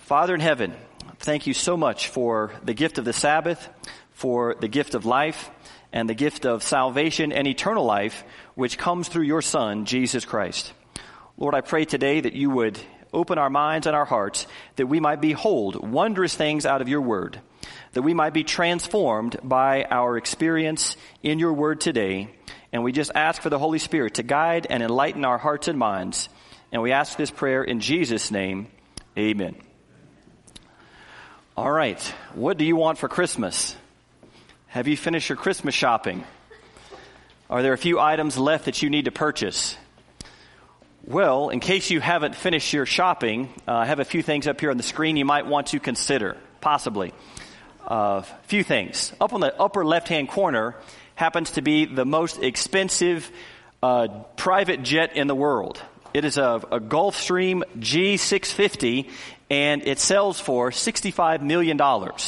Father in heaven, thank you so much for the gift of the Sabbath, for the gift of life, and the gift of salvation and eternal life, which comes through your Son, Jesus Christ. Lord, I pray today that you would open our minds and our hearts, that we might behold wondrous things out of your word, that we might be transformed by our experience in your word today. And we just ask for the Holy Spirit to guide and enlighten our hearts and minds. And we ask this prayer in Jesus' name. Amen. All right. What do you want for Christmas? Have you finished your Christmas shopping? Are there a few items left that you need to purchase? Well, in case you haven't finished your shopping, I have a few things up here on the screen you might want to consider, possibly. A few things. Up on the upper left-hand corner happens to be the most expensive private jet in the world. It is a Gulfstream G650, and it sells for $65 million.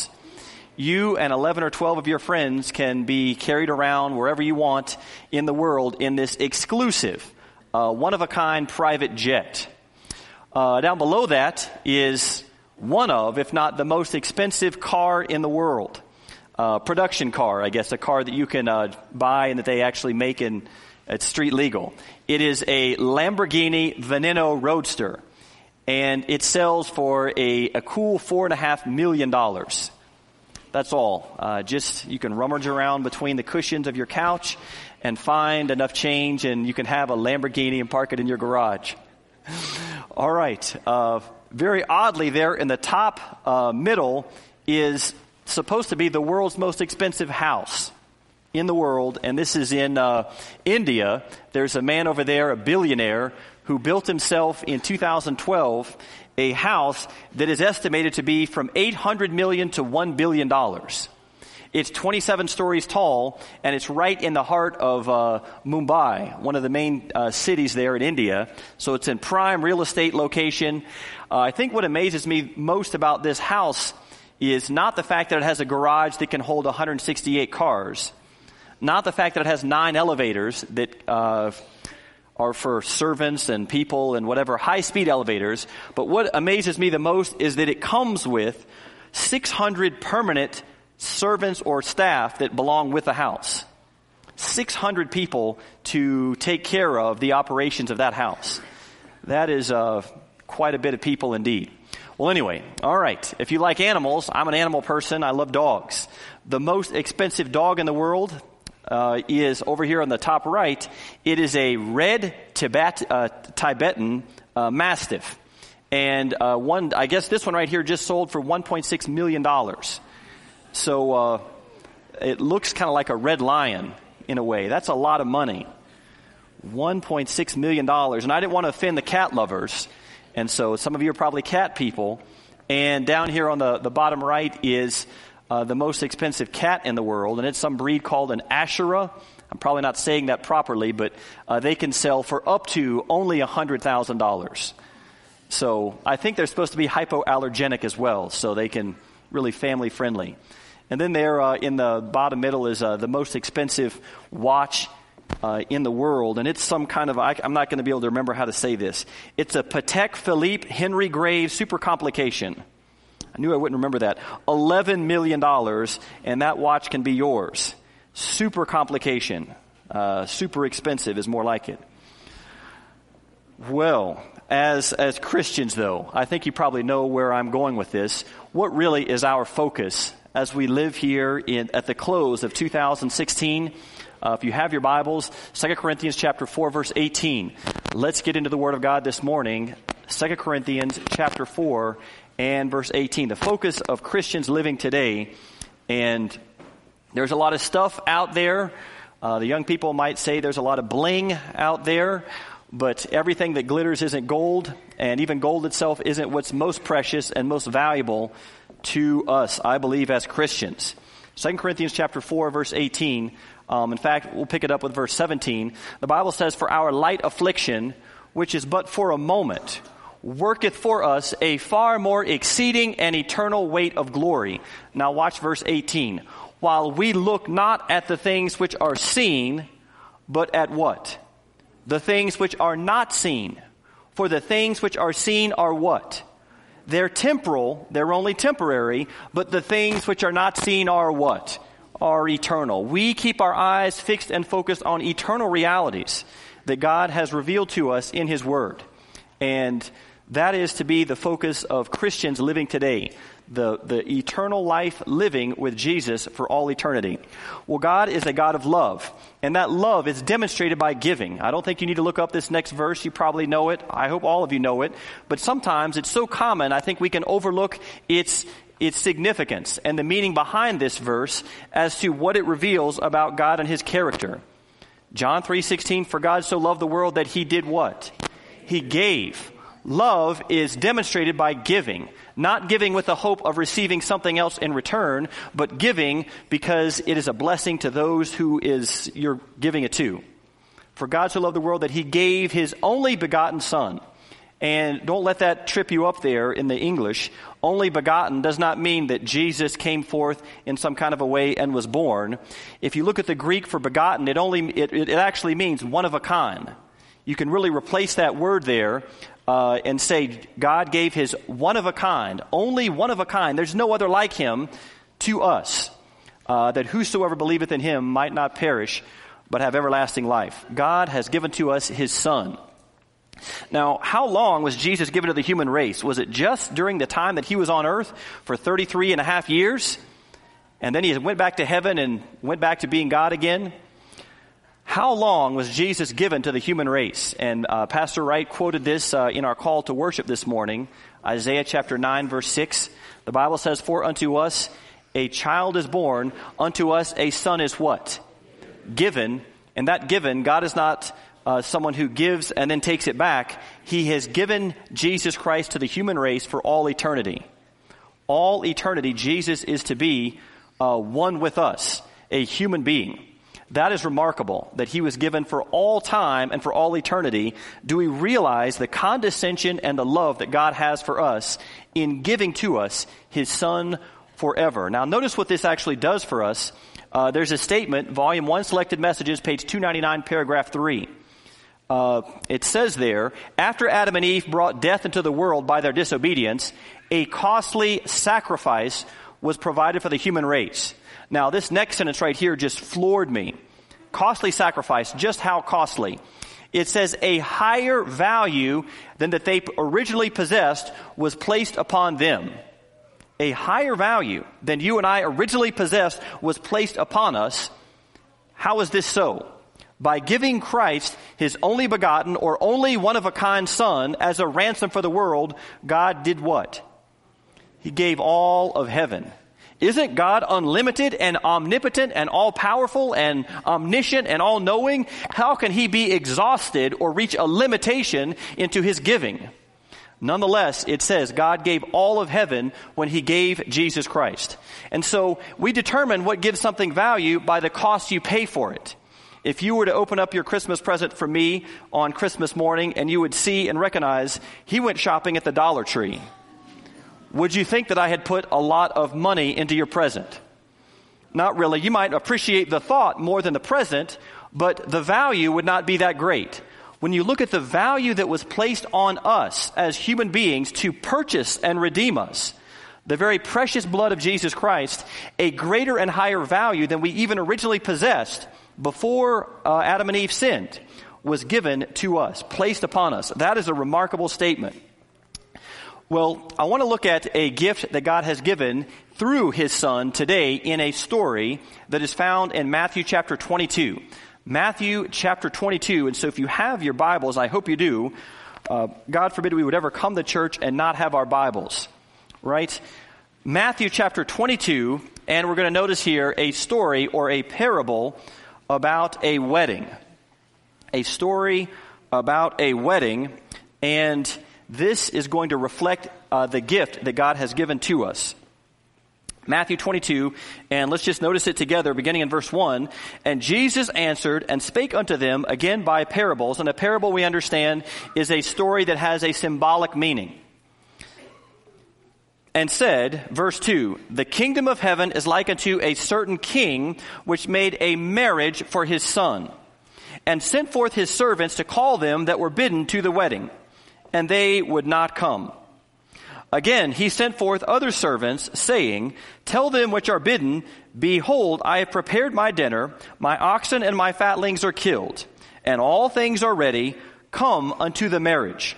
You and 11 or 12 of your friends can be carried around wherever you want in the world in this exclusive, one-of-a-kind private jet. Down below that is one of, if not the most expensive car in the world. Production car, I guess, a car that you can buy and that they actually make it's street legal. It is a Lamborghini Veneno Roadster, and it sells for a cool $4.5 million. That's all. You can rummage around between the cushions of your couch and find enough change, and you can have a Lamborghini and park it in your garage. All right. Very oddly, there in the top middle is supposed to be the world's most expensive house in the world, and this is in India. There's a man over there, a billionaire, who built himself in 2012 a house that is estimated to be from $800 million to $1 billion. It's 27 stories tall, and it's right in the heart of Mumbai, one of the main cities there in India. So it's in prime real estate location. I think what amazes me most about this house is not the fact that it has a garage that can hold 168 cars, not the fact that it has 9 elevators that are for servants and people and whatever, high-speed elevators. But what amazes me the most is that it comes with 600 permanent servants or staff that belong with the house. 600 people to take care of the operations of that house. That is quite a bit of people indeed. Well, anyway, all right. If you like animals, I'm an animal person. I love dogs. The most expensive dog in the world is over here on the top right. It is a red Tibetan Mastiff. And I guess this one right here just sold for $1.6 million. So it looks kind of like a red lion in a way. That's a lot of money. $1.6 million. And I didn't want to offend the cat lovers. And so some of you are probably cat people. And down here on the bottom right is the most expensive cat in the world. And it's some breed called an Ashera. I'm probably not saying that properly, but they can sell for up to only $100,000. So I think they're supposed to be hypoallergenic as well. So they can really family friendly. And then there in the bottom middle is the most expensive watch in the world. And it's some kind of, I'm not going to be able to remember how to say this. It's a Patek Philippe Henry Grave Super Complication. I knew I wouldn't remember that. $11 million, and that watch can be yours. Super Complication. Super expensive is more like it. Well, as Christians, though, I think you probably know where I'm going with this. What really is our focus as we live here at the close of 2016? If you have your Bibles, 2 Corinthians chapter 4, verse 18. Let's get into the Word of God this morning. 2 Corinthians chapter 4 and verse 18. The focus of Christians living today. And there's a lot of stuff out there. The young people might say there's a lot of bling out there. But everything that glitters isn't gold. And even gold itself isn't what's most precious and most valuable to us, I believe, as Christians. 2 Corinthians chapter 4, verse 18. In fact, we'll pick it up with verse 17. The Bible says, "For our light affliction, which is but for a moment, worketh for us a far more exceeding and eternal weight of glory." Now watch verse 18. "While we look not at the things which are seen, but at" what? "The things which are not seen. For the things which are seen are" what? they're temporal, they're only temporary, but the things which are not seen are what? Are eternal. We keep our eyes fixed and focused on eternal realities that God has revealed to us in His Word. And that is to be the focus of Christians living today. The eternal life living with Jesus for all eternity. Well, God is a God of love, and that love is demonstrated by giving. I don't think you need to look up this next verse. You probably know it. I hope all of you know it. But sometimes it's so common, I think we can overlook its significance and the meaning behind this verse as to what it reveals about God and His character. John 3:16, for God so loved the world that He did what? He gave. Love is demonstrated by giving. Not giving with the hope of receiving something else in return, but giving because it is a blessing to those who you're giving it to. For God so loved the world that He gave His only begotten Son. And don't let that trip you up there in the English. Only begotten does not mean that Jesus came forth in some kind of a way and was born. If you look at the Greek for begotten, it actually means one of a kind. You can really replace that word there and say God gave His one of a kind, only one of a kind. There's no other like Him to us, that whosoever believeth in Him might not perish, but have everlasting life. God has given to us His Son. Now, how long was Jesus given to the human race? Was it just during the time that He was on earth for 33 and a half years? And then He went back to heaven and went back to being God again? How long was Jesus given to the human race? And Pastor Wright quoted this in our call to worship this morning, Isaiah chapter 9, verse 6. The Bible says, for unto us a child is born, unto us a son is what? Given. And that given, God is not someone who gives and then takes it back. He has given Jesus Christ to the human race for all eternity. All eternity, Jesus is to be one with us, a human being. That is remarkable, that He was given for all time and for all eternity. Do we realize the condescension and the love that God has for us in giving to us His Son forever? Now, notice what this actually does for us. There's a statement, Volume 1, Selected Messages, page 299, paragraph 3. It says there, after Adam and Eve brought death into the world by their disobedience, a costly sacrifice was provided for the human race. Now, this next sentence right here just floored me. Costly sacrifice, just how costly? It says a higher value than that they originally possessed was placed upon them. A higher value than you and I originally possessed was placed upon us. How is this so? By giving Christ His only begotten or only one of a kind Son as a ransom for the world, God did what? He gave all of heaven. Isn't God unlimited and omnipotent and all-powerful and omniscient and all-knowing? How can He be exhausted or reach a limitation into His giving? Nonetheless, it says God gave all of heaven when He gave Jesus Christ. And so we determine what gives something value by the cost you pay for it. If you were to open up your Christmas present for me on Christmas morning and you would see and recognize he went shopping at the Dollar Tree, would you think that I had put a lot of money into your present? Not really. You might appreciate the thought more than the present, but the value would not be that great. When you look at the value that was placed on us as human beings to purchase and redeem us, the very precious blood of Jesus Christ, a greater and higher value than we even originally possessed before Adam and Eve sinned, was given to us, placed upon us. That is a remarkable statement. Well, I want to look at a gift that God has given through His Son today in a story that is found in Matthew chapter 22. Matthew chapter 22. And so if you have your Bibles, I hope you do. God forbid we would ever come to church and not have our Bibles, right? Matthew chapter 22, and we're going to notice here a story or a parable about a wedding. A story about a wedding, and this is going to reflect the gift that God has given to us. Matthew 22, and let's just notice it together, beginning in verse 1. And Jesus answered and spake unto them again by parables. And a parable, we understand, is a story that has a symbolic meaning. And said, verse 2, the kingdom of heaven is like unto a certain king, which made a marriage for his son, and sent forth his servants to call them that were bidden to the wedding. And they would not come. Again, he sent forth other servants, saying, Tell them which are bidden, Behold, I have prepared my dinner, my oxen and my fatlings are killed, and all things are ready. Come unto the marriage.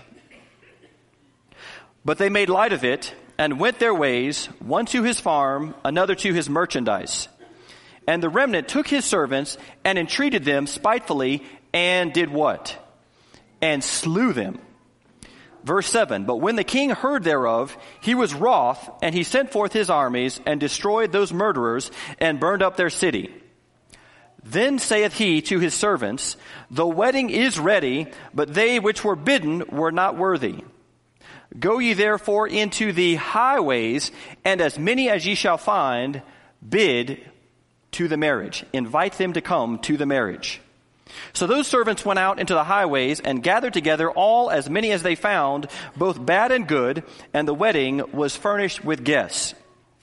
But they made light of it, and went their ways, one to his farm, another to his merchandise. And the remnant took his servants, and entreated them spitefully, and did what? And slew them. Verse 7, But when the king heard thereof, he was wroth, and he sent forth his armies, and destroyed those murderers, and burned up their city. Then saith he to his servants, The wedding is ready, but they which were bidden were not worthy. Go ye therefore into the highways, and as many as ye shall find, bid to the marriage. Invite them to come to the marriage. So those servants went out into the highways and gathered together all as many as they found, both bad and good, and the wedding was furnished with guests.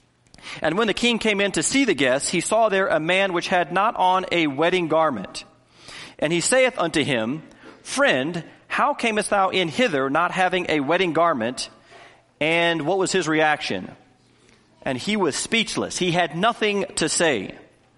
And when the king came in to see the guests, he saw there a man which had not on a wedding garment. And he saith unto him, Friend, how camest thou in hither not having a wedding garment? And what was his reaction? And he was speechless. He had nothing to say.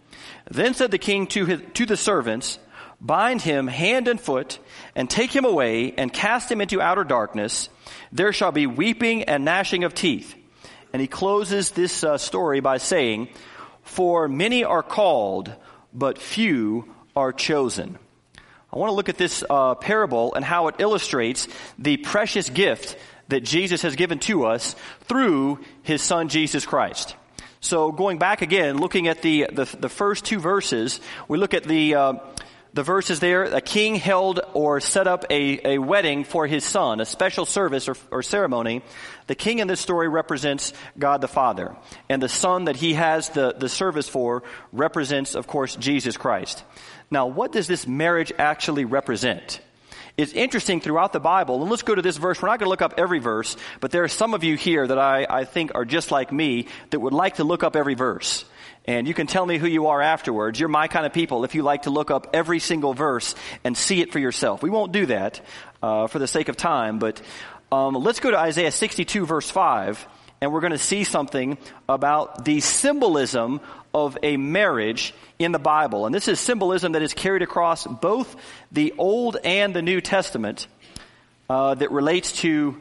Then said the king to the servants, Bind him hand and foot, and take him away, and cast him into outer darkness. There shall be weeping and gnashing of teeth. And he closes this story by saying, For many are called, but few are chosen. I want to look at this parable and how it illustrates the precious gift that Jesus has given to us through his son Jesus Christ. So going back again, looking at the first two verses, we look at the verses there. A king held or set up a wedding for his son, a special service or ceremony. The king in this story represents God the Father. And the son that he has the service for represents, of course, Jesus Christ. Now, what does this marriage actually represent? It's interesting throughout the Bible, and let's go to this verse. We're not going to look up every verse, but there are some of you here that I think are just like me that would like to look up every verse. And you can tell me who you are afterwards. You're my kind of people if you like to look up every single verse and see it for yourself. We won't do that for the sake of time, but let's go to Isaiah 62 verse 5, and we're going to see something about the symbolism of a marriage in the Bible. And this is symbolism that is carried across both the Old and the New Testament that relates to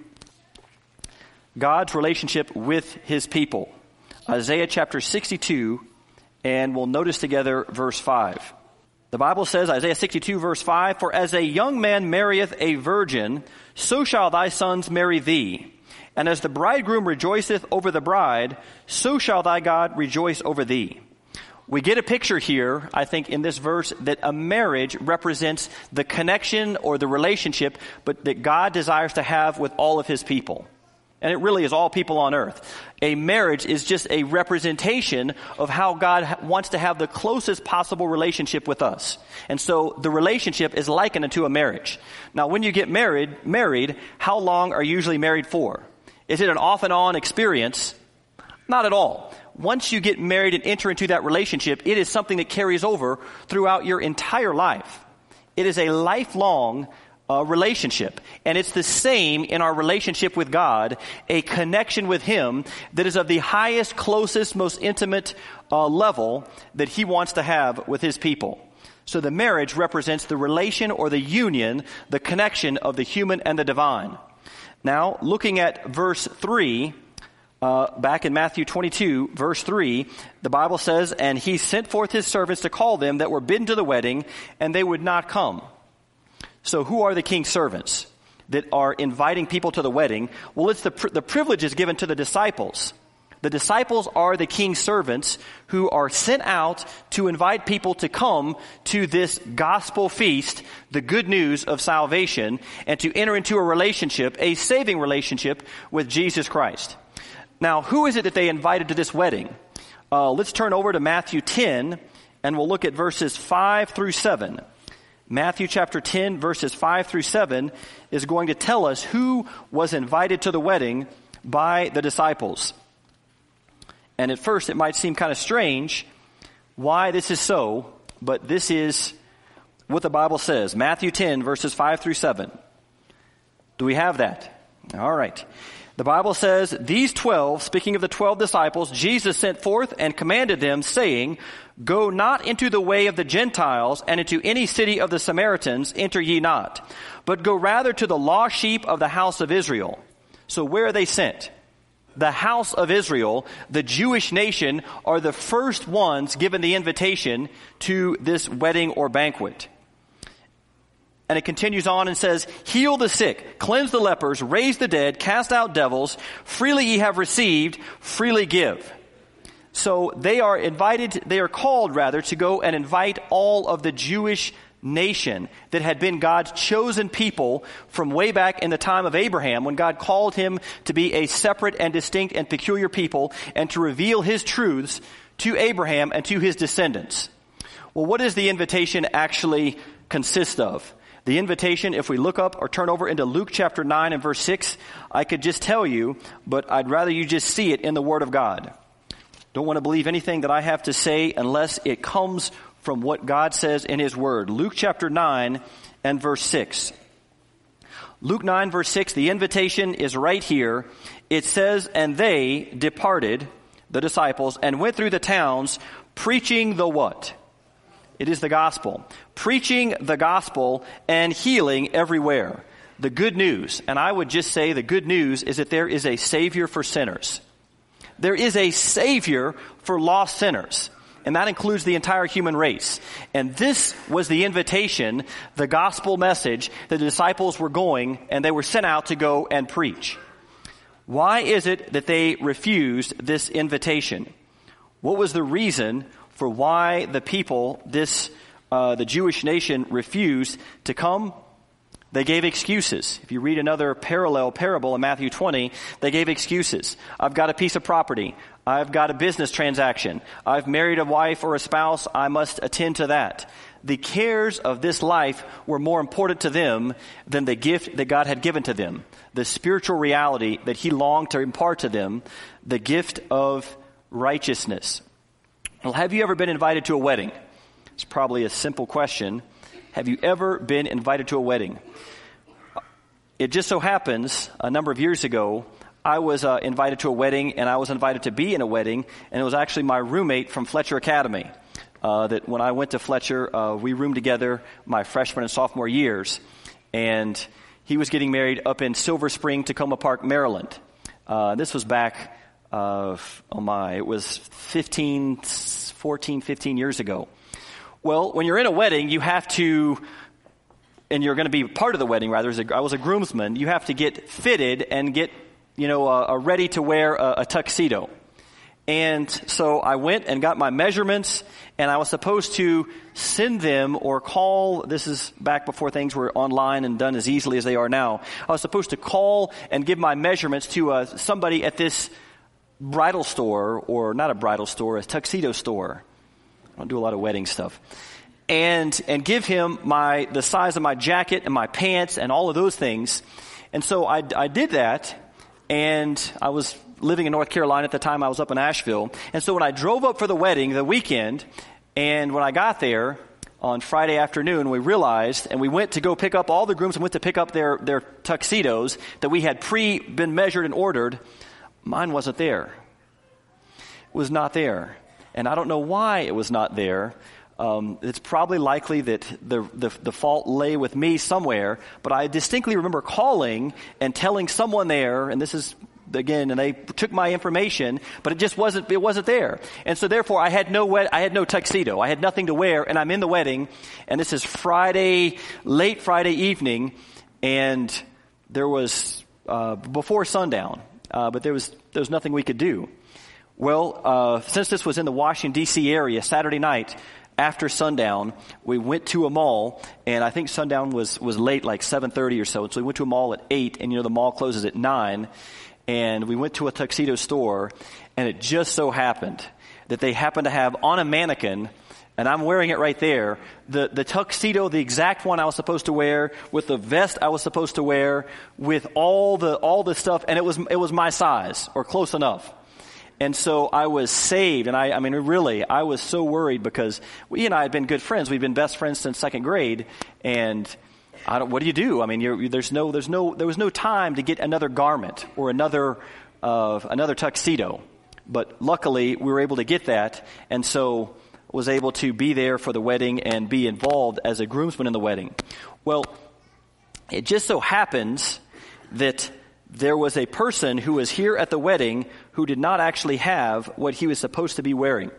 God's relationship with his people. Isaiah chapter 62, and we'll notice together verse 5. The Bible says, Isaiah 62 verse 5, For as a young man marrieth a virgin, so shall thy sons marry thee. And as the bridegroom rejoiceth over the bride, so shall thy God rejoice over thee. We get a picture here, I think, in this verse that a marriage represents the connection or the relationship but that God desires to have with all of his people. And it really is all people on earth. A marriage is just a representation of how God wants to have the closest possible relationship with us. And so the relationship is likened to a marriage. Now, when you get married, how long are you usually married for? Is it an off and on experience? Not at all. Once you get married and enter into that relationship, it is something that carries over throughout your entire life. It is a lifelong relationship. And it's the same in our relationship with God, a connection with him that is of the highest, closest, most intimate level that he wants to have with his people. So the marriage represents the relation or the union, the connection of the human and the divine. Now, looking at verse 3, back in Matthew 22, verse 3, the Bible says, And he sent forth his servants to call them that were bidden to the wedding, and they would not come. So who are the king's servants that are inviting people to the wedding? Well, it's the privilege is given to the disciples. The disciples are the king's servants who are sent out to invite people to come to this gospel feast, the good news of salvation, and to enter into a relationship, a saving relationship with Jesus Christ. Now, who is it that they invited to this wedding? Let's turn over to Matthew 10, and we'll look at verses 5 through 7. Matthew chapter 10, verses 5 through 7 is going to tell us who was invited to the wedding by the disciples. And at first it might seem kind of strange why this is so, but this is what the Bible says. Matthew 10, verses 5 through 7. Do we have that? All right. The Bible says, these 12, speaking of the 12 disciples, Jesus sent forth and commanded them, saying, go not into the way of the Gentiles, and into any city of the Samaritans enter ye not, but go rather to the lost sheep of the house of Israel. So where are they sent? The house of Israel, the Jewish nation, are the first ones given the invitation to this wedding or banquet. And it continues on and says, heal the sick, cleanse the lepers, raise the dead, cast out devils, freely ye have received, freely give. So they are called to go and invite all of the Jewish nation that had been God's chosen people from way back in the time of Abraham, when God called him to be a separate and distinct and peculiar people and to reveal his truths to Abraham and to his descendants. Well, what does the invitation actually consist of? The invitation, if we look up or turn over into Luke chapter 9 and verse 6, I could just tell you, but I'd rather you just see it in the Word of God. Don't want to believe anything that I have to say unless it comes from what God says in His Word. Luke chapter 9 and verse 6. Luke 9 verse 6, the invitation is right here. It says, and they departed, the disciples, and went through the towns preaching the what? It is the gospel. Preaching the gospel and healing everywhere. The good news, and I would just say the good news is that there is a Savior for sinners. There is a Savior for lost sinners. And that includes the entire human race. And this was the invitation, the gospel message, the disciples were going, and they were sent out to go and preach. Why is it that they refused this invitation? What was the reason for why the people, the Jewish nation, refused to come? They gave excuses. If you read another parallel parable in Matthew 20, they gave excuses. I've got a piece of property. I've got a business transaction. I've married a wife or a spouse. I must attend to that. The cares of this life were more important to them than the gift that God had given to them. The spiritual reality that He longed to impart to them, the gift of righteousness. Well, have you ever been invited to a wedding? It's probably a simple question. Have you ever been invited to a wedding? It just so happens, a number of years ago, I was invited to a wedding, and I was invited to be in a wedding, and it was actually my roommate from Fletcher Academy. That when I went to Fletcher, we roomed together my freshman and sophomore years, and he was getting married up in Silver Spring, Tacoma Park, Maryland. This was back, it was 14, 15 years ago. Well, when you're in a wedding, you have to, and you're going to be part of the wedding, rather, I was a groomsman, you have to get fitted and get, ready to wear a tuxedo. And so I went and got my measurements, and I was supposed to send them or call, this is back before things were online and done as easily as they are now. I was supposed to call and give my measurements to somebody at this bridal store, or not a bridal store, a tuxedo store. I don't do a lot of wedding stuff. And give him the size of my jacket and my pants and all of those things. And so I did that, and I was living in North Carolina at the time. I was up in Asheville. And so when I drove up for the wedding the weekend, and when I got there on Friday afternoon, we realized, and we went to go pick up, all the grooms went to pick up their tuxedos that we had been measured and ordered. Mine wasn't there. It was not there. And I don't know why it was not there. It's probably likely that the fault lay with me somewhere, but I distinctly remember calling and telling someone there, and this is, again, and they took my information, but it wasn't there. And so therefore I had no tuxedo. I had nothing to wear, and I'm in the wedding, and this is late Friday evening, and there was, before sundown, but there was nothing we could do. Well, since this was in the Washington, D.C. area, Saturday night, after sundown, we went to a mall, and I think sundown was late, like 7:30 or so. So we went to a mall at 8, and the mall closes at 9, and we went to a tuxedo store, and it just so happened that they happened to have on a mannequin, and I'm wearing it right there, the tuxedo, the exact one I was supposed to wear, with the vest I was supposed to wear, with all the stuff, and it was my size, or close enough. And so I was saved, and I was so worried, because we and I had been good friends. We'd been best friends since second grade, and what do you do? I mean, there was no time to get another garment or another tuxedo. But luckily, we were able to get that, and so was able to be there for the wedding and be involved as a groomsman in the wedding. Well, it just so happens that there was a person who was here at the wedding who did not actually have what he was supposed to be wearing.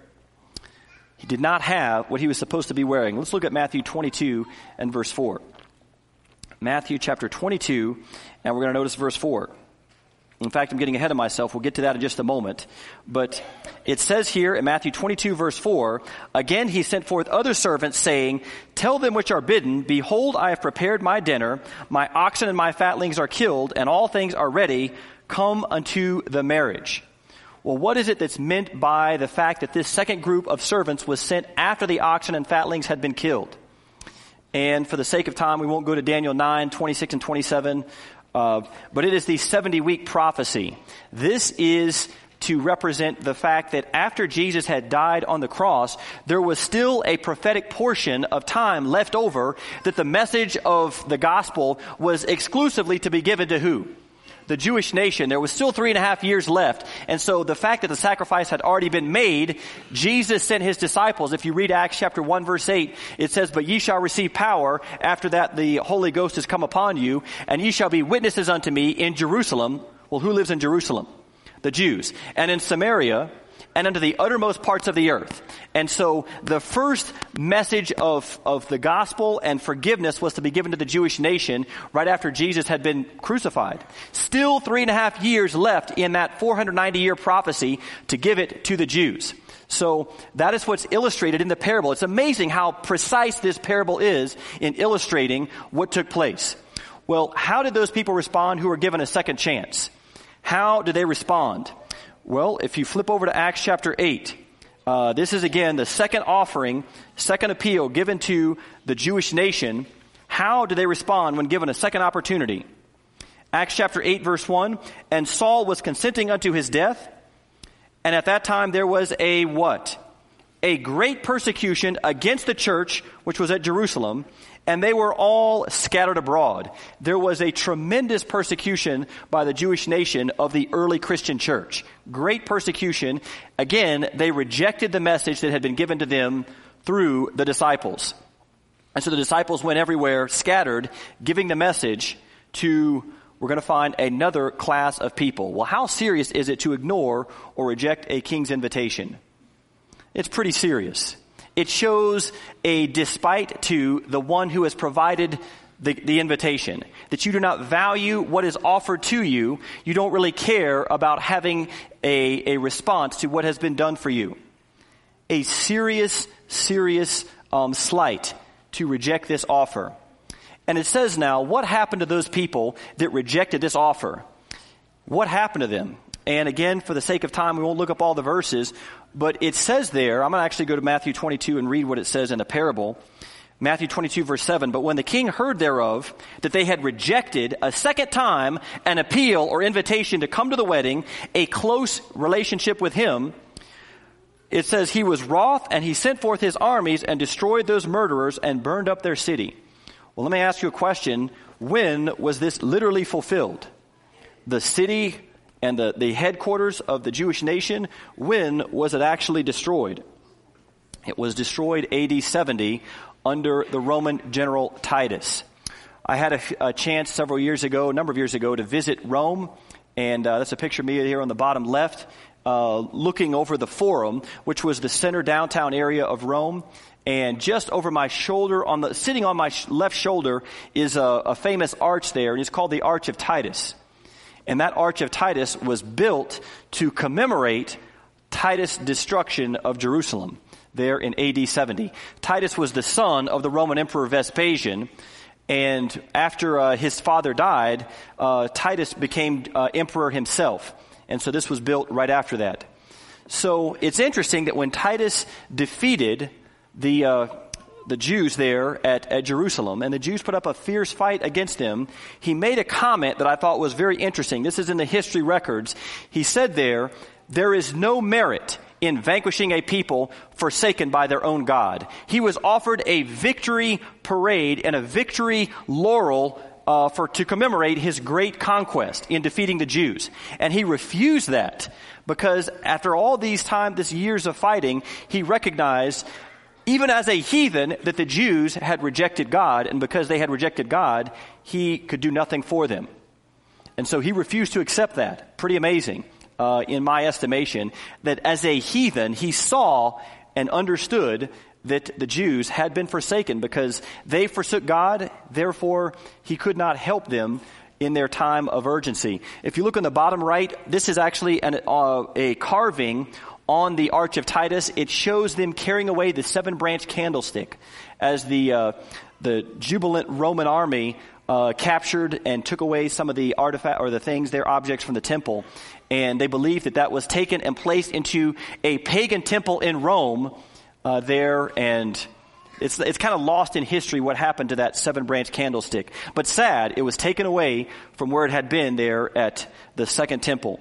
He did not have what he was supposed to be wearing. Let's look at Matthew 22 and verse 4. Matthew chapter 22, and we're going to notice verse 4. In fact, I'm getting ahead of myself. We'll get to that in just a moment. But it says here in Matthew 22, verse 4, again he sent forth other servants, saying, tell them which are bidden, behold, I have prepared my dinner. My oxen and my fatlings are killed, and all things are ready. Come unto the marriage. Well, what is it that's meant by the fact that this second group of servants was sent after the oxen and fatlings had been killed? And for the sake of time, we won't go to Daniel 9, 26 and 27. But it is the 70-week prophecy. This is to represent the fact that after Jesus had died on the cross, there was still a prophetic portion of time left over that the message of the gospel was exclusively to be given to who? The Jewish nation. There was still 3.5 years left. And so the fact that the sacrifice had already been made, Jesus sent his disciples. If you read Acts chapter 1 verse 8, it says, but ye shall receive power. After that the Holy Ghost has come upon you, and ye shall be witnesses unto me in Jerusalem. Well, who lives in Jerusalem? The Jews. And in Samaria, and unto the uttermost parts of the earth. And so the first message of the gospel and forgiveness was to be given to the Jewish nation right after Jesus had been crucified. Still 3.5 years left in that 490-year prophecy to give it to the Jews. So that is what's illustrated in the parable. It's amazing how precise this parable is in illustrating what took place. Well, how did those people respond who were given a second chance? How did they respond? Well, if you flip over to Acts chapter 8, this is again the second offering, second appeal given to the Jewish nation. How do they respond when given a second opportunity? Acts chapter 8 verse 1, and Saul was consenting unto his death, and at that time there was a what? A great persecution against the church, which was at Jerusalem, and they were all scattered abroad. There was a tremendous persecution by the Jewish nation of the early Christian church. Great persecution. Again, they rejected the message that had been given to them through the disciples. And so the disciples went everywhere, scattered, giving the message to, we're going to find another class of people. Well, how serious is it to ignore or reject a king's invitation? It's pretty serious. It shows a despite to the one who has provided the invitation, that you do not value what is offered to you. You don't really care about having a response to what has been done for you. A serious slight to reject this offer. And it says now, what happened to those people that rejected this offer? What happened to them? And again, for the sake of time, we won't look up all the verses, but it says there, I'm going to actually go to Matthew 22 and read what it says in the parable. Matthew 22 verse 7, but when the king heard thereof, that they had rejected a second time an appeal or invitation to come to the wedding, a close relationship with him, it says he was wroth, and he sent forth his armies and destroyed those murderers and burned up their city. Well, let me ask you a question. When was this literally fulfilled? The city and the headquarters of the Jewish nation, when was it actually destroyed? It was destroyed AD 70 under the Roman general Titus. I had a chance a number of years ago, to visit Rome, and that's a picture of me here on the bottom left, looking over the Forum, which was the center downtown area of Rome. And just over my shoulder, sitting on my left shoulder, is a famous arch there, and it's called the Arch of Titus. And that Arch of Titus was built to commemorate Titus' destruction of Jerusalem there in AD 70. Titus was the son of the Roman Emperor Vespasian, and after his father died, Titus became emperor himself. And so this was built right after that. So it's interesting that when Titus defeated the Jews there at Jerusalem, and the Jews put up a fierce fight against him, he made a comment that I thought was very interesting. This is in the history records. He said there is no merit in vanquishing a people forsaken by their own God. He was offered a victory parade and a victory laurel to commemorate his great conquest in defeating the Jews. And he refused that because after all these years of fighting, he recognized, even as a heathen, that the Jews had rejected God, and because they had rejected God, he could do nothing for them. And so he refused to accept that. Pretty amazing, in my estimation, that as a heathen, he saw and understood that the Jews had been forsaken because they forsook God. Therefore, he could not help them in their time of urgency. If you look on the bottom right, this is actually a carving on the Arch of Titus. It shows them carrying away the 7-branch candlestick as the jubilant Roman army captured and took away some of the artifact or the things, their objects from the temple. And they believed that was taken and placed into a pagan temple in Rome there. And it's kind of lost in history what happened to that 7-branch candlestick. But sad, it was taken away from where it had been there at the second temple,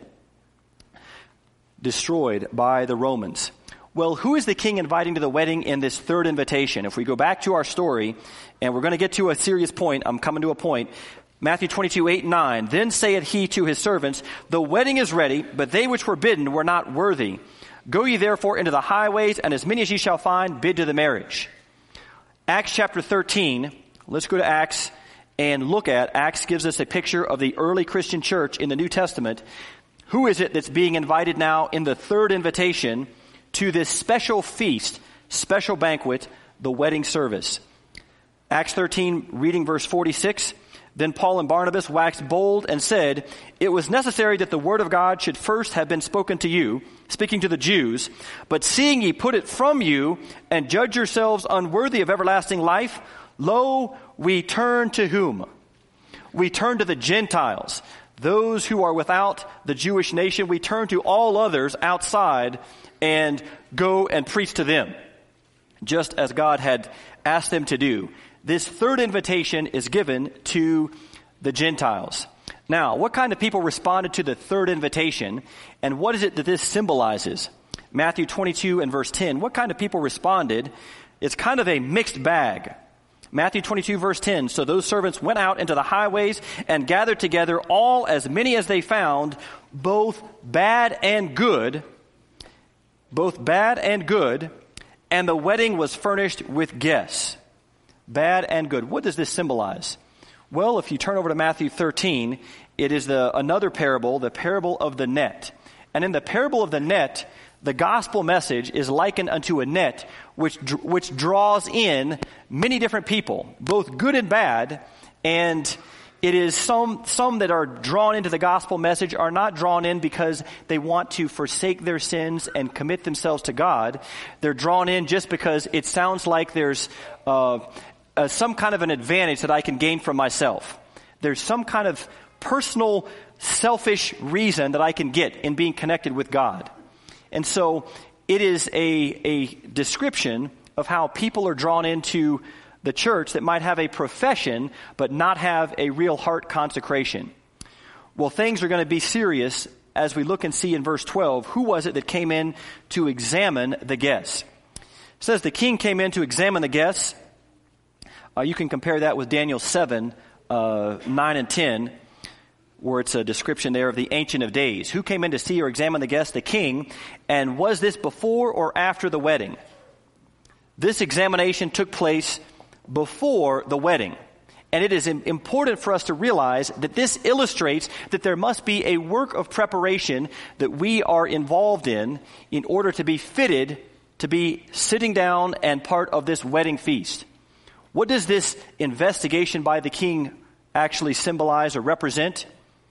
destroyed by the Romans. Well, who is the king inviting to the wedding in this third invitation? If we go back to our story, and we're going to get to a serious point, I'm coming to a point. Matthew 22:8-9. Then saith he to his servants, the wedding is ready, but they which were bidden were not worthy. Go ye therefore into the highways, and as many as ye shall find, bid to the marriage. Acts chapter 13. Let's go to Acts and look at. Acts gives us a picture of the early Christian church in the New Testament. Who is it that's being invited now in the third invitation to this special feast, special banquet, the wedding service? Acts 13, reading verse 46. Then Paul and Barnabas waxed bold and said, it was necessary that the word of God should first have been spoken to you, speaking to the Jews. But seeing ye put it from you and judge yourselves unworthy of everlasting life, lo, we turn to whom? We turn to the Gentiles, those who are without the Jewish nation. We turn to all others outside and go and preach to them, just as God had asked them to do. This third invitation is given to the Gentiles. Now, what kind of people responded to the third invitation, and what is it that this symbolizes? Matthew 22 and verse 10. What kind of people responded? It's kind of a mixed bag. Matthew 22 verse 10. So those servants went out into the highways and gathered together all as many as they found, both bad and good, and the wedding was furnished with guests. Bad and good. What does this symbolize? Well, if you turn over to Matthew 13, it is another parable, the parable of the net. And in the parable of the net, the gospel message is likened unto a net which draws in many different people, both good and bad. And it is some that are drawn into the gospel message are not drawn in because they want to forsake their sins and commit themselves to God. They're drawn in just because it sounds like there's some kind of an advantage that I can gain from myself. There's some kind of personal, selfish reason that I can get in being connected with God. And so it is a description of how people are drawn into the church that might have a profession but not have a real heart consecration. Well, things are going to be serious as we look and see in verse 12. Who was it that came in to examine the guests? It says the king came in to examine the guests. You can compare that with Daniel 7, 9 and 10, where it's a description there of the Ancient of Days. Who came in to see or examine the guests? The king. And was this before or after the wedding? This examination took place before the wedding. And it is important for us to realize that this illustrates that there must be a work of preparation that we are involved in order to be fitted to be sitting down and part of this wedding feast. What does this investigation by the king actually symbolize or represent?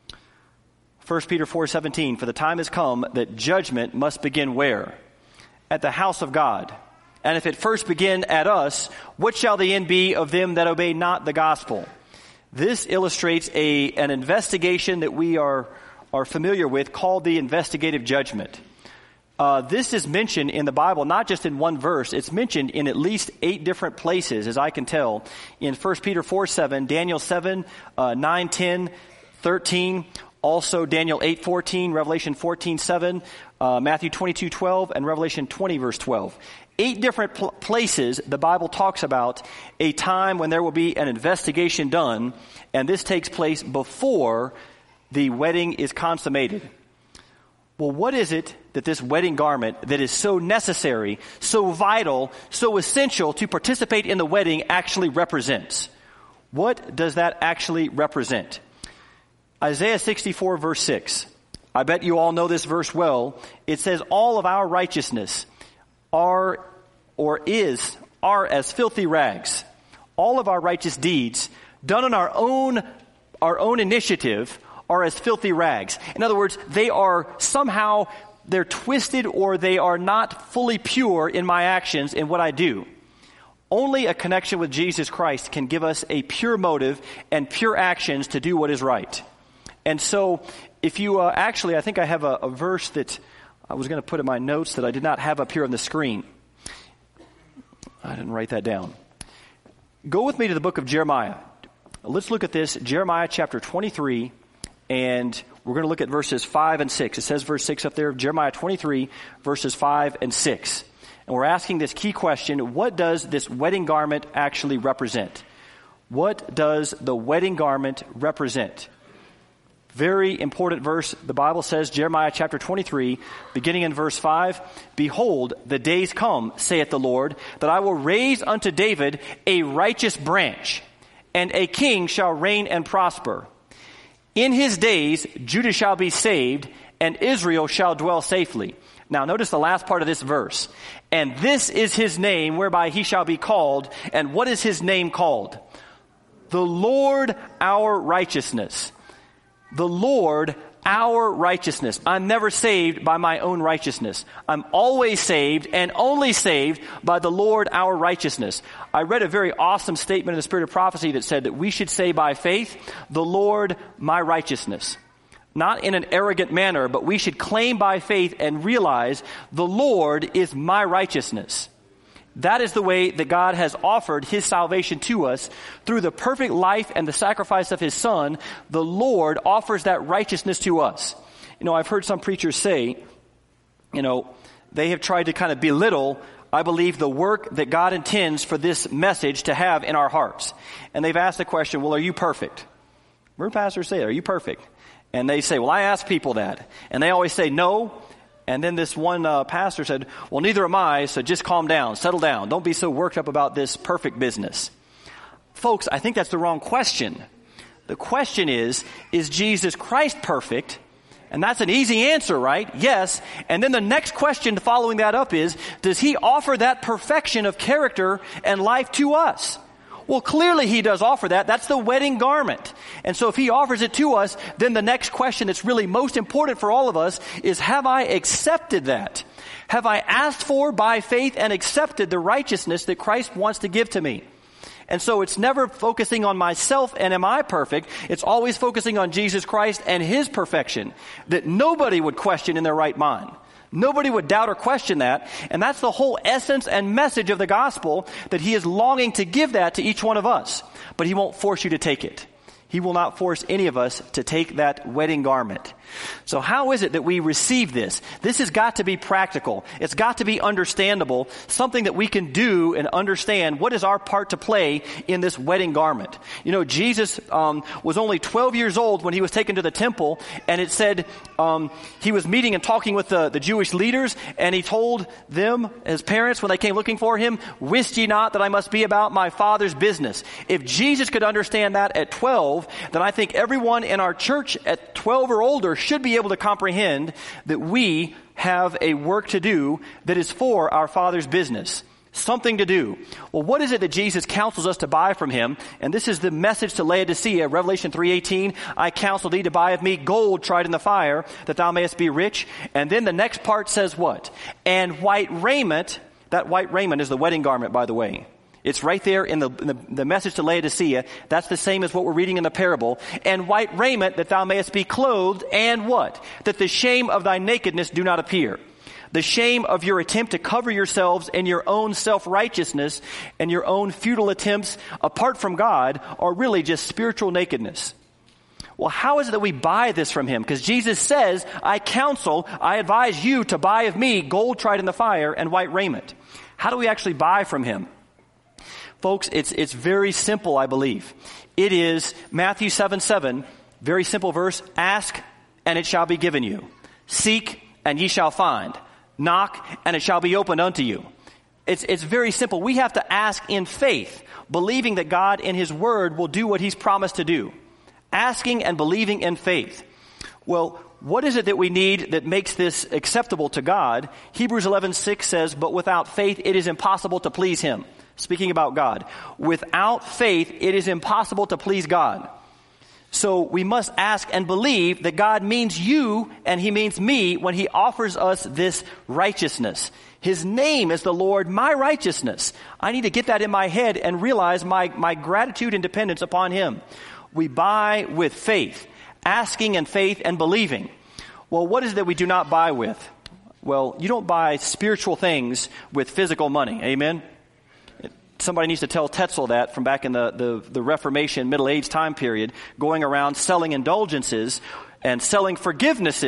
1 Peter 4:17, for the time has come that judgment must begin where? At the house of God. And if it first begin at us, what shall the end be of them that obey not the gospel? This illustrates an investigation that we are familiar with called the investigative judgment. This is mentioned in the Bible, not just in one verse. It's mentioned in at least 8 different places, as I can tell. In 1 Peter 4:7, Daniel 7, 9, 10, 13. Also Daniel 8:14, Revelation 14:7, Matthew 22:12, and Revelation 20 verse 12. 8 different places the Bible talks about a time when there will be an investigation done, and this takes place before the wedding is consummated. Well, what is it that this wedding garment that is so necessary, so vital, so essential to participate in the wedding actually represents? What does that actually represent? Isaiah 64 verse 6. I bet you all know this verse well. It says, all of our righteousness are as filthy rags. All of our righteous deeds done on our own initiative are as filthy rags. In other words, they're twisted, or they are not fully pure in my actions in what I do. Only a connection with Jesus Christ can give us a pure motive and pure actions to do what is right. And so, if you I think I have a verse that I was going to put in my notes that I did not have up here on the screen. I didn't write that down. Go with me to the book of Jeremiah. Let's look at this, Jeremiah chapter 23, and we're going to look at verses 5 and 6. It says verse 6 up there, Jeremiah 23, verses 5 and 6. And we're asking this key question, what does this wedding garment actually represent? What does the wedding garment represent? Very important verse. The Bible says, Jeremiah chapter 23, beginning in verse 5, behold, the days come, saith the Lord, that I will raise unto David a righteous branch, and a king shall reign and prosper. In his days, Judah shall be saved, and Israel shall dwell safely. Now notice the last part of this verse. And this is his name whereby he shall be called. And what is his name called? The Lord our righteousness. The Lord our righteousness. I'm never saved by my own righteousness. I'm always saved and only saved by the Lord our righteousness. I read a very awesome statement in the Spirit of Prophecy that said that we should say by faith, the Lord my righteousness. Not in an arrogant manner, but we should claim by faith and realize the Lord is my righteousness. That is the way that God has offered his salvation to us through the perfect life and the sacrifice of his Son. The Lord offers that righteousness to us. I've heard some preachers say, they have tried to kind of belittle, I believe, the work that God intends for this message to have in our hearts. And they've asked the question, well, are you perfect? I've heard pastors say, are you perfect? And they say, well, I ask people that. And they always say no. And then this one pastor said, well, neither am I, so just calm down, settle down. Don't be so worked up about this perfect business. Folks, I think that's the wrong question. The question is Jesus Christ perfect? And that's an easy answer, right? Yes. And then the next question following that up is, does he offer that perfection of character and life to us? Well, clearly he does offer that. That's the wedding garment. And so if he offers it to us, then the next question that's really most important for all of us is, have I accepted that? Have I asked for by faith and accepted the righteousness that Christ wants to give to me? And so it's never focusing on myself and am I perfect? It's always focusing on Jesus Christ and his perfection that nobody would question in their right mind. Nobody would doubt or question that. And that's the whole essence and message of the gospel, that he is longing to give that to each one of us. But he won't force you to take it. He will not force any of us to take that wedding garment. So how is it that we receive this? This has got to be practical. It's got to be understandable, something that we can do and understand. What is our part to play in this wedding garment? Jesus was only 12 years old when he was taken to the temple, and it said he was meeting and talking with the Jewish leaders, and he told them, his parents, when they came looking for him, wist ye not that I must be about my Father's business? If Jesus could understand that at 12, then I think everyone in our church at 12 or older should be able to comprehend that we have a work to do that is for our Father's business. Something to do. Well, what is it that Jesus counsels us to buy from him? And this is the message to Laodicea, Revelation 3:18. I counsel thee to buy of me gold tried in the fire, that thou mayest be rich. And then the next part says what? And white raiment. That white raiment is the wedding garment, by the way. It's right there in the message to Laodicea. That's the same as what we're reading in the parable. And white raiment, that thou mayest be clothed, and what? That the shame of thy nakedness do not appear. The shame of your attempt to cover yourselves in your own self-righteousness and your own futile attempts apart from God are really just spiritual nakedness. Well, how is it that we buy this from him? Because Jesus says, I advise you to buy of me gold tried in the fire and white raiment. How do we actually buy from him? Folks, it's very simple, I believe. It is Matthew 7:7, very simple verse, ask and it shall be given you. Seek and ye shall find. Knock and it shall be opened unto you. It's very simple. We have to ask in faith, believing that God in his word will do what he's promised to do. Asking and believing in faith. Well, what is it that we need that makes this acceptable to God? Hebrews 11:6 says, but without faith it is impossible to please him. Speaking about God. Without faith it is impossible to please God. So we must ask and believe that God means you and he means me when he offers us this righteousness. His name is the Lord, my righteousness. I need to get that in my head and realize my gratitude and dependence upon him. We buy with faith, asking and faith and believing. Well, what is it that we do not buy with? Well, you don't buy spiritual things with physical money. Amen? Somebody needs to tell Tetzel that from back in the Reformation, Middle Age time period, going around selling indulgences and selling forgiveness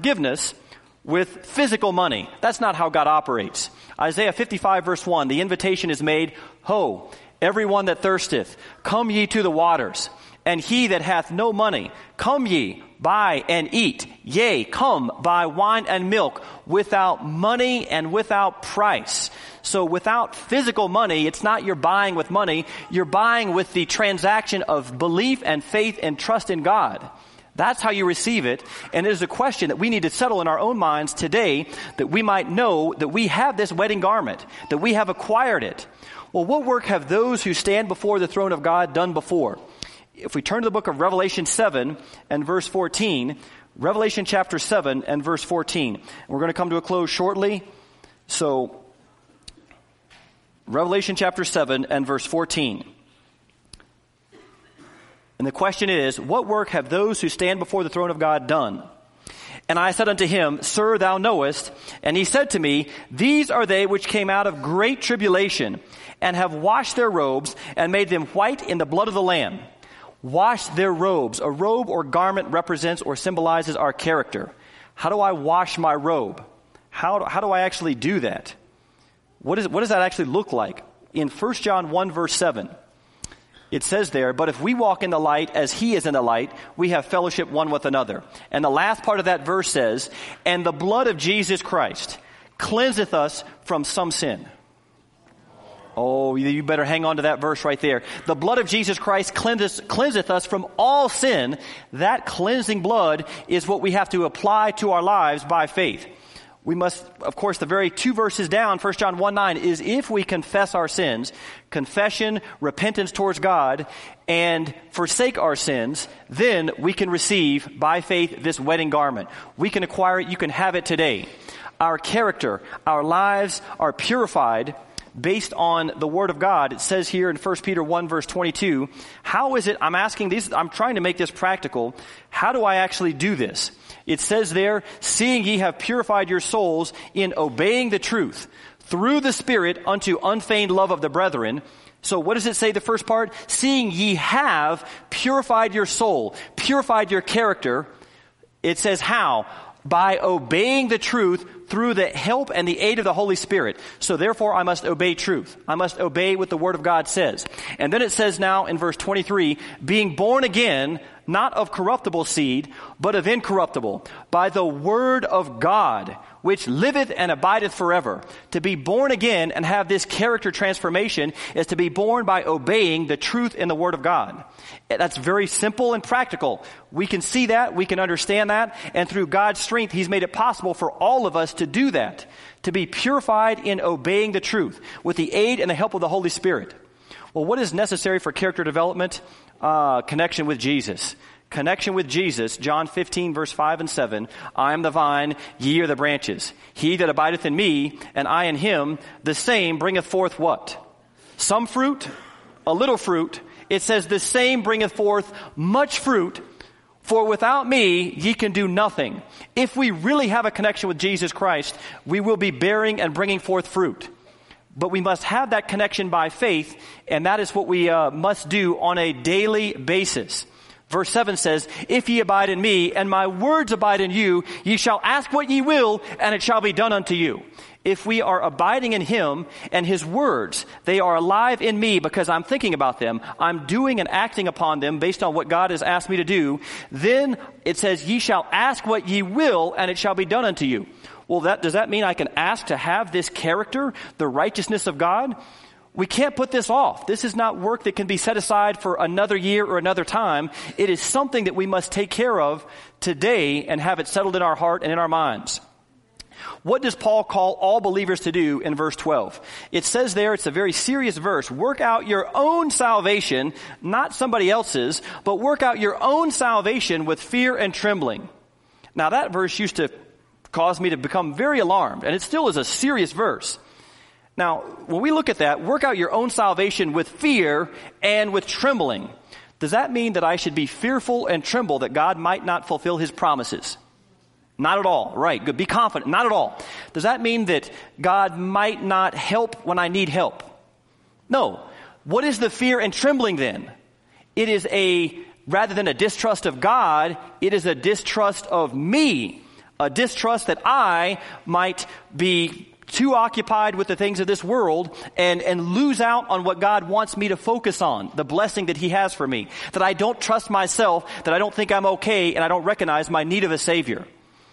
with physical money. That's not how God operates. Isaiah 55 verse 1, the invitation is made, Ho, everyone that thirsteth, come ye to the waters. And he that hath no money, come ye, buy and eat. Yea, come, buy wine and milk without money and without price. So without physical money, it's not you're buying with money. You're buying with the transaction of belief and faith and trust in God. That's how you receive it. And it is a question that we need to settle in our own minds today, that we might know that we have this wedding garment, that we have acquired it. Well, what work have those who stand before the throne of God done before? If we turn to the book of Revelation 7 and verse 14, Revelation chapter 7 and verse 14. We're going to come to a close shortly. So, Revelation chapter 7 and verse 14. And the question is, what work have those who stand before the throne of God done? And I said unto him, Sir, thou knowest. And he said to me, These are they which came out of great tribulation, and have washed their robes, and made them white in the blood of the Lamb. Wash their robes. A robe or garment represents or symbolizes our character. How do I wash my robe? How do I actually do that? What does that actually look like? In 1 John 1 verse 7, it says there, But if we walk in the light as he is in the light, we have fellowship one with another. And the last part of that verse says, And the blood of Jesus Christ cleanseth us from some sin. Oh, you better hang on to that verse right there. The blood of Jesus Christ cleanseth us from all sin. That cleansing blood is what we have to apply to our lives by faith. We must, of course, the very 2 verses down, 1 John 1:9, is if we confess our sins, confession, repentance towards God, and forsake our sins, then we can receive by faith this wedding garment. We can acquire it. You can have it today. Our character, our lives are purified based on the Word of God. It says here in 1 Peter 1 verse 22, how is it, I'm trying to make this practical. How do I actually do this? It says there, seeing ye have purified your souls in obeying the truth through the Spirit unto unfeigned love of the brethren. So what does it say, the first part? Seeing ye have purified your soul, purified your character. It says how? By obeying the truth through the help and the aid of the Holy Spirit. So therefore I must obey truth. I must obey what the Word of God says. And then it says now in verse 23, being born again, not of corruptible seed, but of incorruptible, by the Word of God, which liveth and abideth forever. To be born again and have this character transformation is to be born by obeying the truth in the Word of God. That's very simple and practical. We can see that, we can understand that, and through God's strength, He's made it possible for all of us to do that, to be purified in obeying the truth with the aid and the help of the Holy Spirit. Well, what is necessary for character development? Connection with Jesus. Connection with Jesus, John 15 verse 5 and 7, I am the vine, ye are the branches. He that abideth in me, and I in him, the same bringeth forth what? Some fruit, a little fruit. It says the same bringeth forth much fruit, for without me ye can do nothing. If we really have a connection with Jesus Christ, we will be bearing and bringing forth fruit. But we must have that connection by faith, and that is what we must do on a daily basis. Verse 7 says, if ye abide in me, and my words abide in you, ye shall ask what ye will, and it shall be done unto you. If we are abiding in him and his words, they are alive in me because I'm thinking about them, I'm doing and acting upon them based on what God has asked me to do, then it says, ye shall ask what ye will, and it shall be done unto you. Well, does that mean I can ask to have this character, the righteousness of God? We can't put this off. This is not work that can be set aside for another year or another time. It is something that we must take care of today and have it settled in our heart and in our minds. What does Paul call all believers to do in verse 12? It says there, it's a very serious verse, work out your own salvation, not somebody else's, but work out your own salvation with fear and trembling. Now that verse used to cause me to become very alarmed, and it still is a serious verse. Now, when we look at that, work out your own salvation with fear and with trembling. Does that mean that I should be fearful and tremble that God might not fulfill his promises? Not at all. Right. Good. Be confident. Not at all. Does that mean that God might not help when I need help? No. What is the fear and trembling then? It is rather than a distrust of God, it is a distrust of me. A distrust that I might be too occupied with the things of this world and lose out on what God wants me to focus on, the blessing that he has for me, that I don't trust myself, that I don't think I'm okay, and I don't recognize my need of a Savior.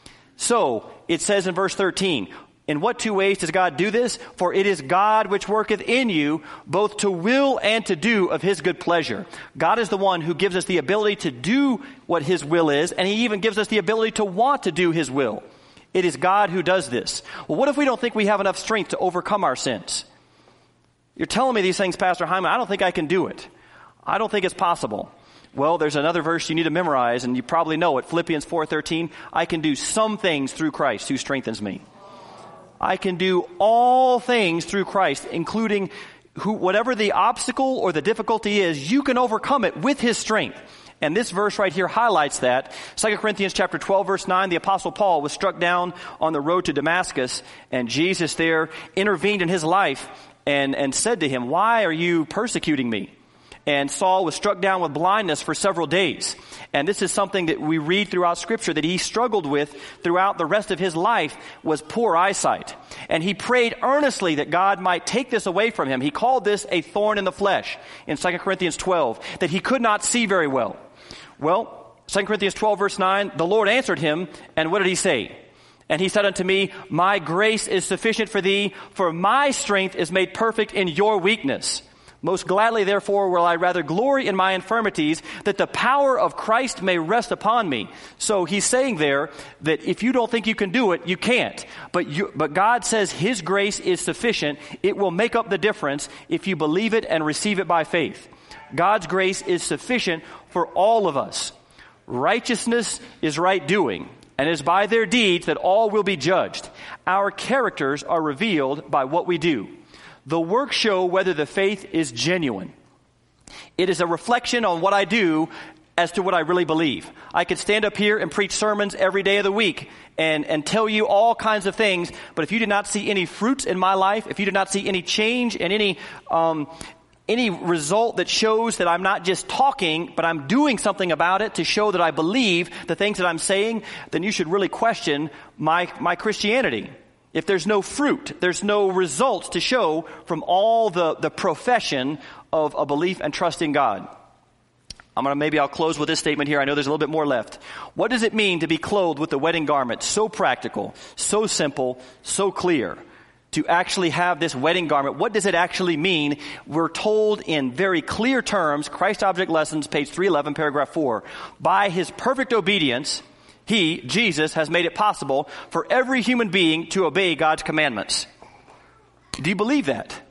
So, it says in verse 13, in what two ways does God do this? For it is God which worketh in you, both to will and to do of his good pleasure. God is the one who gives us the ability to do what his will is, and he even gives us the ability to want to do his will. It is God who does this. Well, what if we don't think we have enough strength to overcome our sins? You're telling me these things, Pastor Hyman. I don't think I can do it. I don't think it's possible. Well, there's another verse you need to memorize, and you probably know it. Philippians 4:13. I can do some things through Christ who strengthens me. I can do all things through Christ, including whatever the obstacle or the difficulty is, you can overcome it with his strength. And this verse right here highlights that. 2 Corinthians chapter 12, verse 9, the Apostle Paul was struck down on the road to Damascus, and Jesus there intervened in his life and said to him, why are you persecuting me? And Saul was struck down with blindness for several days. And this is something that we read throughout Scripture that he struggled with throughout the rest of his life, was poor eyesight. And he prayed earnestly that God might take this away from him. He called this a thorn in the flesh in 2 Corinthians 12, that he could not see very well. Well, 2 Corinthians 12, verse 9, the Lord answered him, and what did he say? And he said unto me, my grace is sufficient for thee, for my strength is made perfect in your weakness. Most gladly, therefore, will I rather glory in my infirmities, that the power of Christ may rest upon me. So he's saying there that if you don't think you can do it, you can't. But God says his grace is sufficient. It will make up the difference if you believe it and receive it by faith. God's grace is sufficient for all of us. Righteousness is right doing, and it is by their deeds that all will be judged. Our characters are revealed by what we do. The works show whether the faith is genuine. It is a reflection on what I do as to what I really believe. I could stand up here and preach sermons every day of the week and tell you all kinds of things, but if you did not see any fruits in my life, if you did not see any change and any result that shows that I'm not just talking, but I'm doing something about it to show that I believe the things that I'm saying, then you should really question my Christianity. If there's no fruit, there's no results to show from all the profession of a belief and trust in God. Maybe I'll close with this statement here. I know there's a little bit more left. What does it mean to be clothed with the wedding garment? So practical, so simple, so clear. To actually have this wedding garment, what does it actually mean? We're told in very clear terms, Christ Object Lessons, page 311, paragraph 4. By his perfect obedience, he, Jesus, has made it possible for every human being to obey God's commandments. Do you believe that?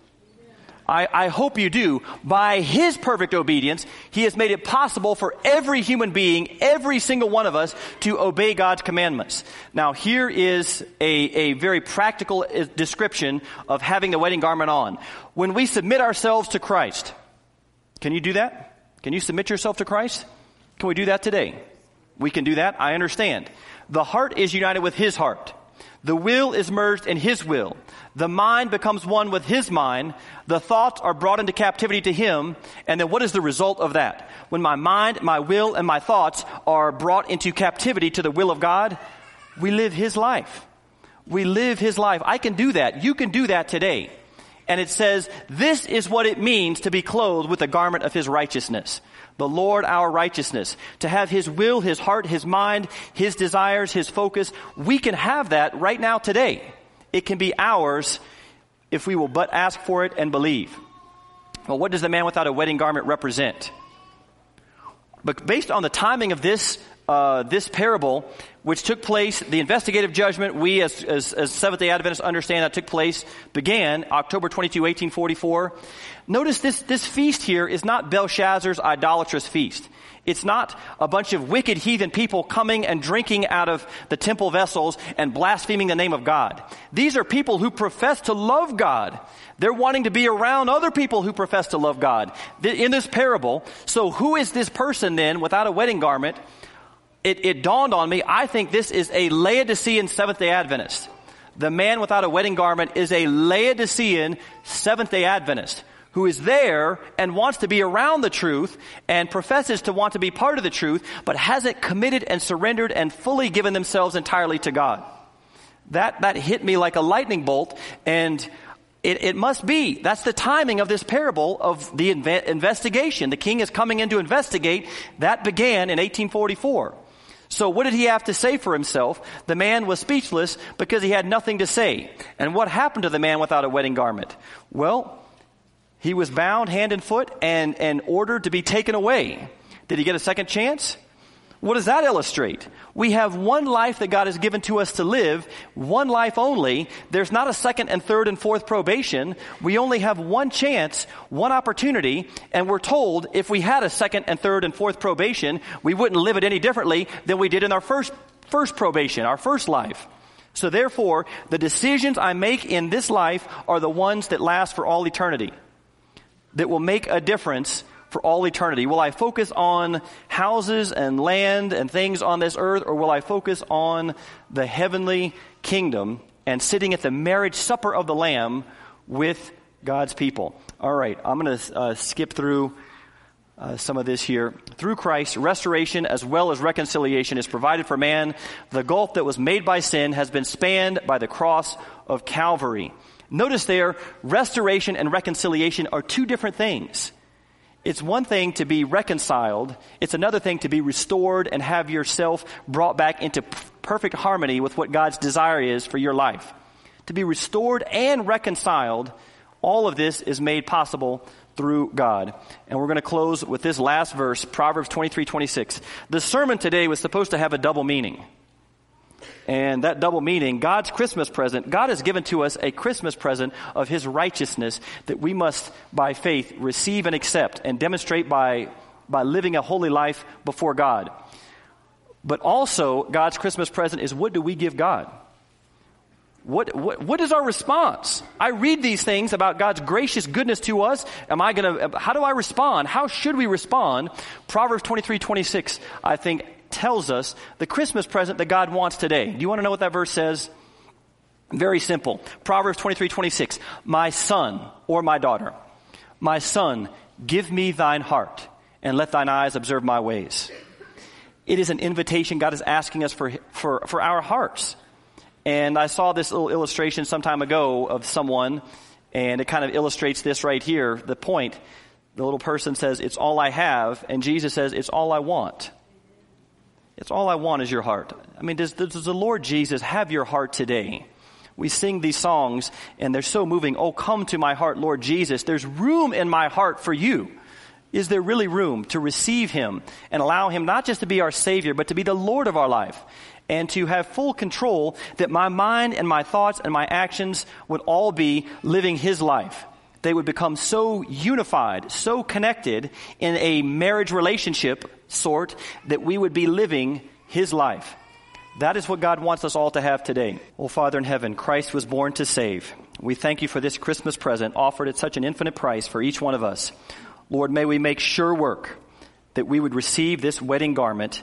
I hope you do. By his perfect obedience, he has made it possible for every human being, every single one of us, to obey God's commandments. Now, here is a very practical description of having the wedding garment on. When we submit ourselves to Christ, can you do that? Can you submit yourself to Christ? Can we do that today? We can do that. I understand. The heart is united with his heart. The will is merged in his will. The mind becomes one with his mind. The thoughts are brought into captivity to him. And then what is the result of that? When my mind, my will, and my thoughts are brought into captivity to the will of God, we live his life. We live his life. I can do that. You can do that today. And it says, this is what it means to be clothed with the garment of his righteousness. The Lord our righteousness. To have his will, his heart, his mind, his desires, his focus. We can have that right now today. It can be ours if we will but ask for it and believe. Well, what does the man without a wedding garment represent? But based on the timing of this parable, which took place, the investigative judgment, we as Seventh-day Adventists understand that took place, began October 22, 1844. Notice this feast here is not Belshazzar's idolatrous feast. It's not a bunch of wicked heathen people coming and drinking out of the temple vessels and blaspheming the name of God. These are people who profess to love God. They're wanting to be around other people who profess to love God in this parable. So who is this person then without a wedding garment? It dawned on me, I think this is a Laodicean Seventh-day Adventist. The man without a wedding garment is a Laodicean Seventh-day Adventist who is there and wants to be around the truth and professes to want to be part of the truth, but hasn't committed and surrendered and fully given themselves entirely to God. That hit me like a lightning bolt, and it must be. That's the timing of this parable of the investigation. The king is coming in to investigate. That began in 1844. So what did he have to say for himself? The man was speechless because he had nothing to say. And what happened to the man without a wedding garment? Well, he was bound hand and foot and ordered to be taken away. Did he get a second chance? What does that illustrate? We have one life that God has given to us to live, one life only. There's not a second and third and fourth probation. We only have one chance, one opportunity, and we're told if we had a second and third and fourth probation, we wouldn't live it any differently than we did in our first probation, our first life. So therefore, the decisions I make in this life are the ones that last for all eternity, that will make a difference for all eternity. Will I focus on houses and land and things on this earth, or will I focus on the heavenly kingdom and sitting at the marriage supper of the Lamb with God's people? All right, I'm going to skip through some of this here. Through Christ, restoration as well as reconciliation is provided for man. The gulf that was made by sin has been spanned by the cross of Calvary. Notice there, restoration and reconciliation are two different things. It's one thing to be reconciled. It's another thing to be restored and have yourself brought back into perfect harmony with what God's desire is for your life. To be restored and reconciled, all of this is made possible through God. And we're going to close with this last verse, Proverbs 23:26. The sermon today was supposed to have a double meaning. And that double meaning, God's Christmas present, God has given to us a Christmas present of his righteousness that we must, by faith, receive and accept and demonstrate by living a holy life before God. But also, God's Christmas present is, what do we give God? What is our response? I read these things about God's gracious goodness to us. How do I respond? How should we respond? Proverbs 23:26, I think, tells us the Christmas present that God wants today. Do you want to know what that verse says? Very simple. Proverbs 23:26. My son or my daughter, my son, give me thine heart and let thine eyes observe my ways. It is an invitation God is asking us for our hearts. And I saw this little illustration some time ago of someone, and it kind of illustrates this right here, the point. The little person says, it's all I have, and Jesus says, it's all I want. It's all I want is your heart. I mean, does the Lord Jesus have your heart today? We sing these songs, and they're so moving. Oh, come to my heart, Lord Jesus. There's room in my heart for you. Is there really room to receive him and allow him not just to be our Savior, but to be the Lord of our life, and to have full control that my mind and my thoughts and my actions would all be living his life? They would become so unified, so connected in a marriage relationship sort that we would be living his life. That is what God wants us all to have today. Oh, Father in heaven, Christ was born to save. We thank you for this Christmas present offered at such an infinite price for each one of us. Lord, may we make sure work that we would receive this wedding garment,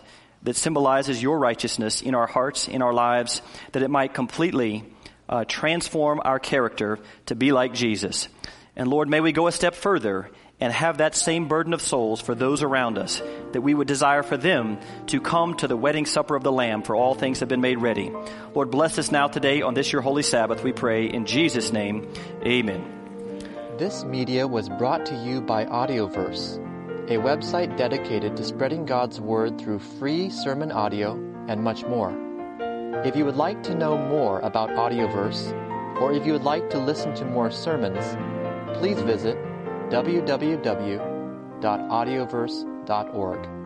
that symbolizes your righteousness in our hearts, in our lives, that it might completely transform our character to be like Jesus. And Lord, may we go a step further and have that same burden of souls for those around us, that we would desire for them to come to the wedding supper of the Lamb, for all things have been made ready. Lord, bless us now today on this your holy Sabbath, we pray in Jesus' name, amen. This media was brought to you by Audioverse, a website dedicated to spreading God's Word through free sermon audio and much more. If you would like to know more about Audioverse, or if you would like to listen to more sermons, please visit www.audioverse.org.